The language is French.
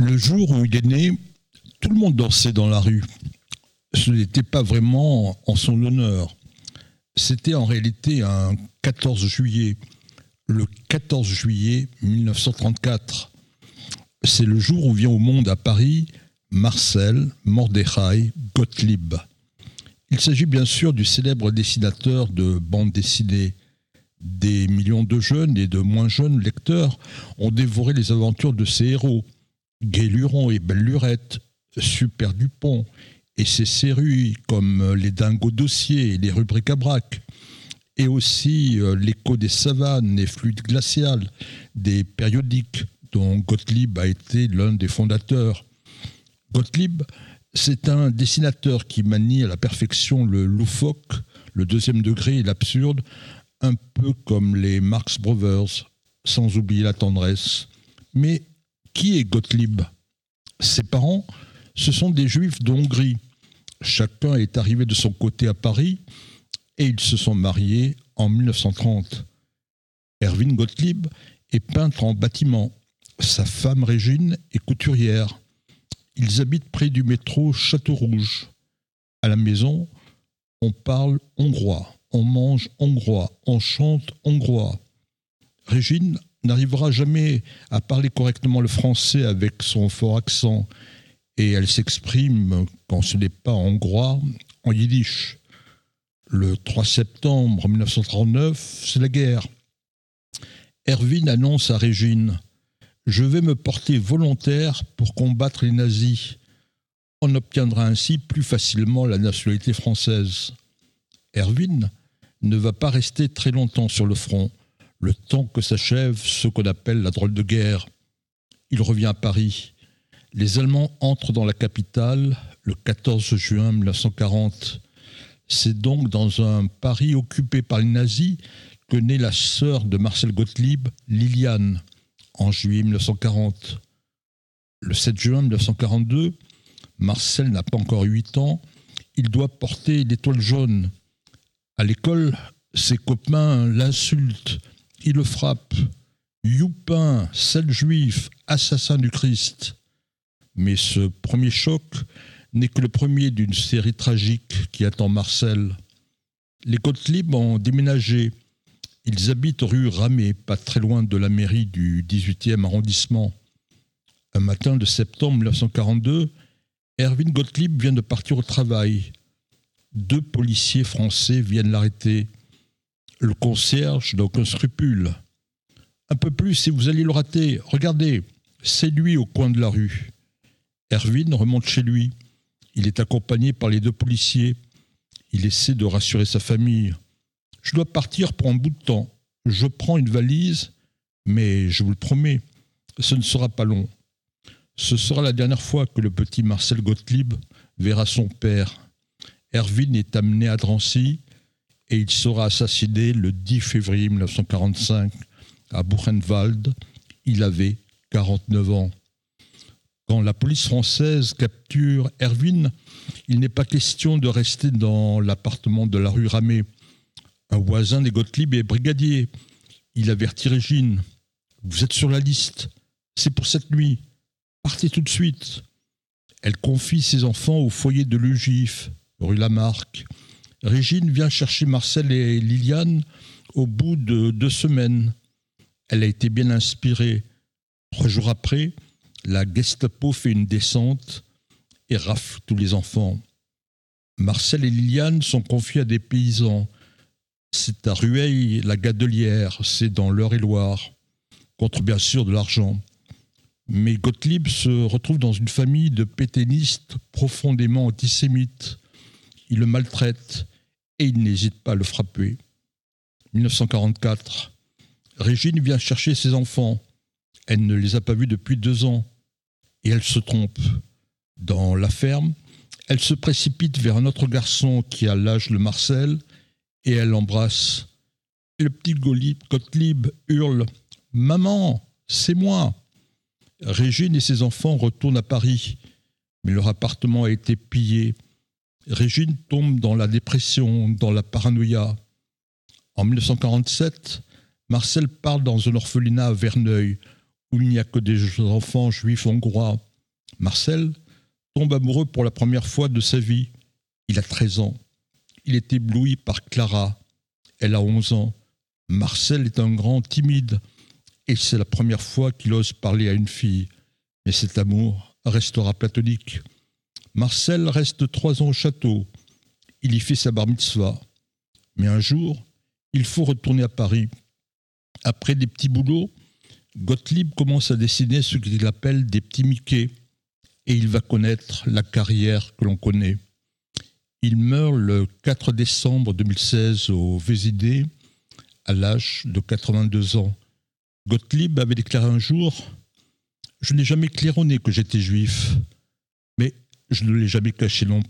Le jour où il est né, tout le monde dansait dans la rue. Ce n'était pas vraiment en son honneur. C'était en réalité un 14 juillet, le 14 juillet 1934. C'est le jour où vient au monde à Paris Marcel Mordechai Gottlieb. Il s'agit bien sûr du célèbre dessinateur de bande dessinée. Des millions de jeunes et de moins jeunes lecteurs ont dévoré les aventures de ses héros. Gai Luron et Belle Lurette, Super Dupont et ses séries comme Les Dingos Dossiers et Les Rubriques à braque, et aussi L'écho des savanes et Fluide glacial, des périodiques dont Gottlieb a été l'un des fondateurs. Gottlieb, c'est un dessinateur qui manie à la perfection le loufoque, le deuxième degré et l'absurde, un peu comme les Marx Brothers, sans oublier la tendresse. Mais qui est Gottlieb ? Ses parents, ce sont des juifs de Hongrie. Chacun est arrivé de son côté à Paris et ils se sont mariés en 1930. Erwin Gottlieb est peintre en bâtiment. Sa femme Régine est couturière. Ils habitent près du métro Château-Rouge. À la maison, on parle hongrois, on mange hongrois, on chante hongrois. Régine n'arrivera jamais à parler correctement le français avec son fort accent et elle s'exprime, quand ce n'est pas en hongrois, en yiddish. Le 3 septembre 1939, c'est la guerre. Erwin annonce à Régine « Je vais me porter volontaire pour combattre les nazis. On obtiendra ainsi plus facilement la nationalité française. » Erwin ne va pas rester très longtemps sur le front, le temps que s'achève ce qu'on appelle la drôle de guerre. Il revient à Paris. Les Allemands entrent dans la capitale le 14 juin 1940. C'est donc dans un Paris occupé par les nazis que naît la sœur de Marcel Gottlieb, Liliane, en juillet 1940. Le 7 juin 1942, Marcel n'a pas encore 8 ans, il doit porter l'étoile jaune. À l'école, ses copains l'insultent, ils le frappent. Youpin, sale juif, assassin du Christ. Mais ce premier choc n'est que le premier d'une série tragique qui attend Marcel. Les Gottlieb ont déménagé. Ils habitent rue Ramée, pas très loin de la mairie du 18e arrondissement. Un matin de septembre 1942, Erwin Gottlieb vient de partir au travail. 2 policiers français viennent l'arrêter. Le concierge n'a aucun scrupule. Un peu plus et vous allez le rater. Regardez, c'est lui au coin de la rue. Erwin remonte chez lui. Il est accompagné par les 2 policiers. Il essaie de rassurer sa famille. Je dois partir pour un bout de temps. Je prends une valise, mais je vous le promets, ce ne sera pas long. Ce sera la dernière fois que le petit Marcel Gottlieb verra son père. Erwin est amené à Drancy et il sera assassiné le 10 février 1945 à Buchenwald. Il avait 49 ans. Quand la police française capture Erwin, il n'est pas question de rester dans l'appartement de la rue Ramée. Un voisin des Gottlieb est brigadier. Il avertit Régine. « Vous êtes sur la liste. C'est pour cette nuit. Partez tout de suite. » Elle confie ses enfants au foyer de l'UGIF, rue Lamarck. Régine vient chercher Marcel et Liliane au bout de 2 semaines. Elle a été bien inspirée. 3 jours après, la Gestapo fait une descente et rafle tous les enfants. Marcel et Liliane sont confiés à des paysans. C'est à Rueil-la-Gadelière, c'est dans l'Eure-et-Loire, contre bien sûr de l'argent. Mais Gottlieb se retrouve dans une famille de pétainistes profondément antisémites. Il le maltraite et il n'hésite pas à le frapper. 1944, Régine vient chercher ses enfants. Elle ne les a pas vus depuis 2 ans. Et elle se trompe. Dans la ferme, elle se précipite vers un autre garçon qui a l'âge de Marcel et elle l'embrasse. Et le petit Gottlieb hurle « Maman, c'est moi !» Régine et ses enfants retournent à Paris, mais leur appartement a été pillé. Régine tombe dans la dépression, dans la paranoïa. En 1947, Marcel part dans un orphelinat à Verneuil, où il n'y a que des enfants juifs hongrois. Marcel tombe amoureux pour la première fois de sa vie. Il a 13 ans. Il est ébloui par Clara. Elle a 11 ans. Marcel est un grand timide et c'est la première fois qu'il ose parler à une fille. Mais cet amour restera platonique. Marcel reste 3 ans au château. Il y fait sa bar mitzvah. Mais un jour, il faut retourner à Paris. Après des petits boulots, Gottlieb commence à dessiner ce qu'il appelle des petits Mickey. Et il va connaître la carrière que l'on connaît. Il meurt le 4 décembre 2016 au Vésiné, à l'âge de 82 ans. Gottlieb avait déclaré un jour « Je n'ai jamais claironné que j'étais juif, mais je ne l'ai jamais caché non plus ».